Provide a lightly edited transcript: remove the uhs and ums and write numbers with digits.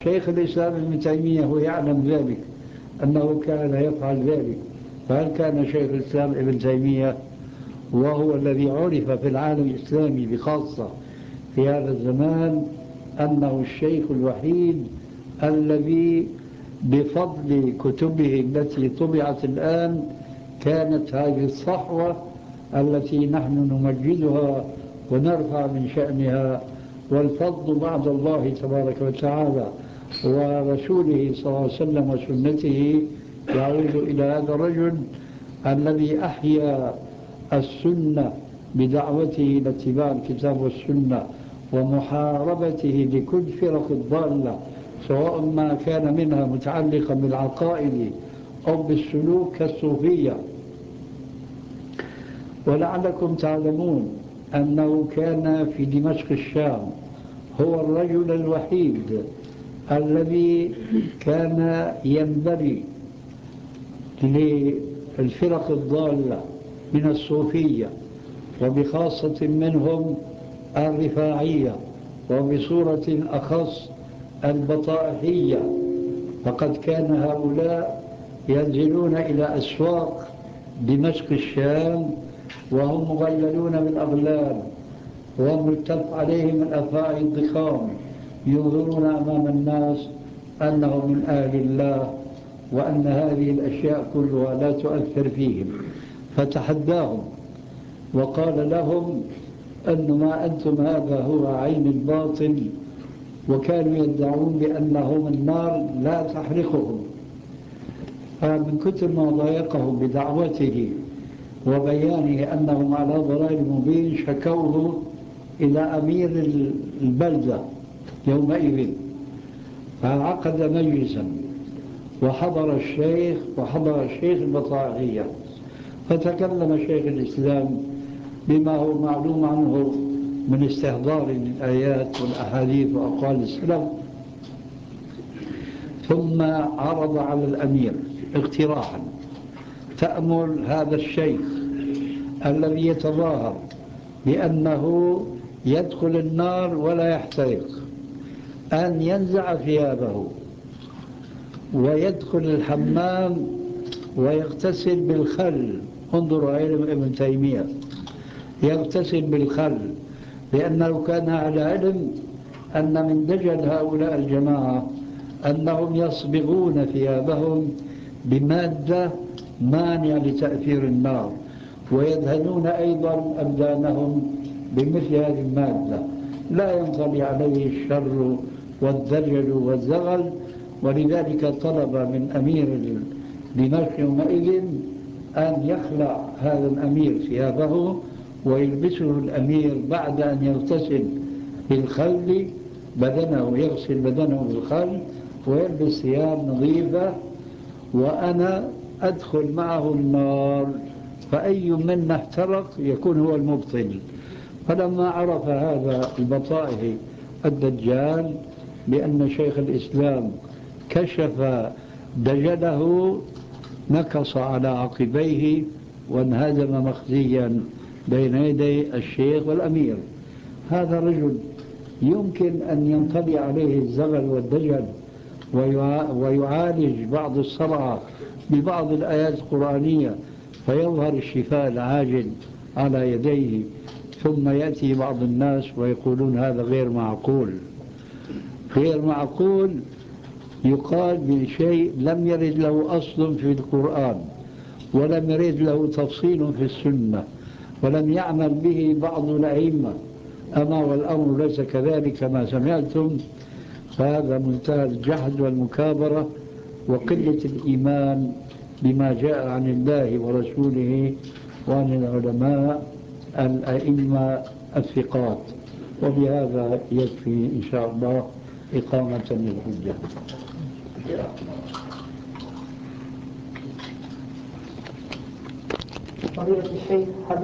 شيخ الإسلام ابن تيمية هو يعلم ذلك أنه كان يفعل ذلك. فهل كان شيخ الإسلام ابن تيمية وهو الذي عرف في العالم الإسلامي بخاصة في هذا الزمان أنه الشيخ الوحيد الذي بفضل كتبه التي طبعت الآن كانت هذه الصحوة التي نحن نمجدها ونرفع من شأنها، والفضل بعد الله تبارك وتعالى ورسوله صلى الله عليه وسلم وسنته يعود إلى هذا الرجل الذي أحيا السنة بدعوته إلى اتباع الكتاب والسنة ومحاربته لكل فرق الضالة، سواء ما كان منها متعلقا بالعقائد أو بالسلوك كالصوفية. ولعلكم تعلمون أنه كان في دمشق الشام هو الرجل الوحيد الذي كان ينبغي للفرق الضالة من الصوفية وبخاصة منهم الرفاعية وبصورة أخص البطائحية، فقد كان هؤلاء ينزلون إلى أسواق دمشق الشام وهم مغللون بالأغلال وملتف عليهم الأفاعي الضخام، يظهرون أمام الناس أنهم من أهل الله وأن هذه الأشياء كلها لا تؤثر فيهم. فتحداهم وقال لهم أن ما أنتم هذا هو عين الباطل، وكانوا يدعون بأنهم النار لا تحرقهم. فمن كثر ما ضايقهم بدعوته وبيانه أنهم على ضلال مبين شكوه إلى أمير البلدة يومئذ، فعقد مجلسا وحضر الشيخ البطائحية، فتكلم شيخ الإسلام بما هو معلوم عنه من استحضار الآيات والأحاديث وأقوال السلف، ثم عرض على الأمير اقتراحا: تأمل هذا الشيخ الذي يتظاهر بأنه يدخل النار ولا يحترق أن ينزع ثيابه ويدخل الحمام ويغتسل بالخل. انظروا علم ابن تيمية، يغتسل بالخل، لأنه كان على علم أن من دجل هؤلاء الجماعة أنهم يصبغون ثيابهم بمادة مانعة لتأثير النار، ويدهنون أيضا أبدانهم بمثل هذه المادة لا ينطلي عليه الشر والدجل والزغل. ولذلك طلب من أمير دمشق يومئذ أن يخلع هذا الأمير ثيابه ويلبسه الأمير بعد أن يغتسل بالخل بدنه، يغسل بدنه بالخل ويلبس ثياب نظيفة، وأنا أدخل معه النار، فأي منا احترق يكون هو المبطل. فلما عرف هذا البطائحي الدجال بأن شيخ الإسلام كشف دجله نكص على عقبيه وانهزم مخزيا بين يدي الشيخ والأمير. هذا رجل يمكن أن ينطلي عليه الزغل والدجل ويعالج بعض الصرع ببعض الآيات القرآنية فيظهر الشفاء العاجل على يديه، ثم يأتي بعض الناس ويقولون هذا غير معقول. غير معقول يقال بشيء لم يرد له أصل في القرآن ولم يرد له تفصيل في السنة ولم يعمل به بعض الأئمة، أما والأمر ليس كذلك كما سمعتم، فهذا منتهى الجحد والمكابرة وقلة الإيمان بما جاء عن الله ورسوله وعن العلماء الأئمة الثقات. وبهذا يكفي إن شاء الله إقامة للحجة. فضيلة الشيخ